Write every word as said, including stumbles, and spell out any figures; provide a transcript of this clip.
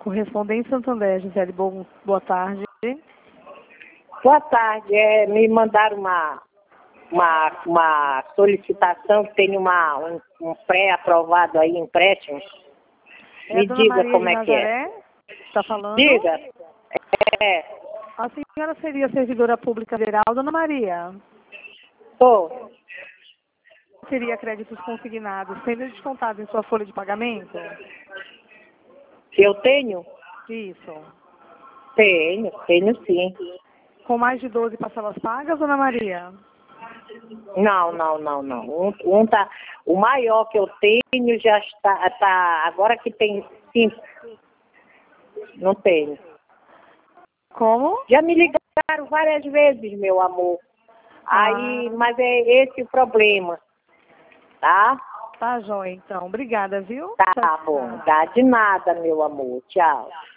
Correspondente Santander, Gisele, bom, boa tarde. Boa tarde, é, me mandaram uma, uma, uma solicitação, tem uma, um, um pré-aprovado aí, empréstimo. É Me a dona diga Maria como de é que é. Nazaré? Está falando? Diga. É, A senhora seria servidora pública federal, dona Maria? tô. Seria créditos consignados, sendo descontado em sua folha de pagamento? Se eu tenho? Isso. Tenho, tenho sim. Com mais de doze parcelas pagas, dona Maria? Não, não, não, não. Um, um tá, o maior que eu tenho já está, tá, agora que tem cinco. Não tenho. Como? Já me ligaram várias vezes, meu amor. Aí, Ah. mas é esse o problema, tá? Tá, jóia, então. Obrigada, viu? Tá Tchau, bom, tchau. dá de nada, meu amor. Tchau.